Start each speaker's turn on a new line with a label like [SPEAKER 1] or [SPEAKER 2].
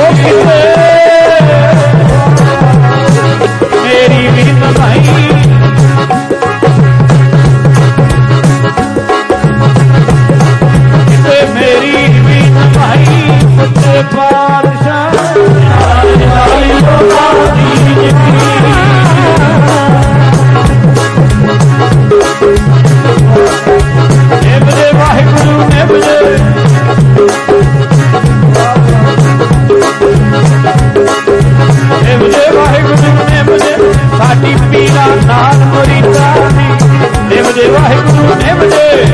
[SPEAKER 1] मेरी भी भाई मेरी भी भाई बादशाह वाहिगुरु ने बजे वाहिगुरु ने बजे साडी पीड़ा नाल मुरीदा दी वाहिगुरु ने बजे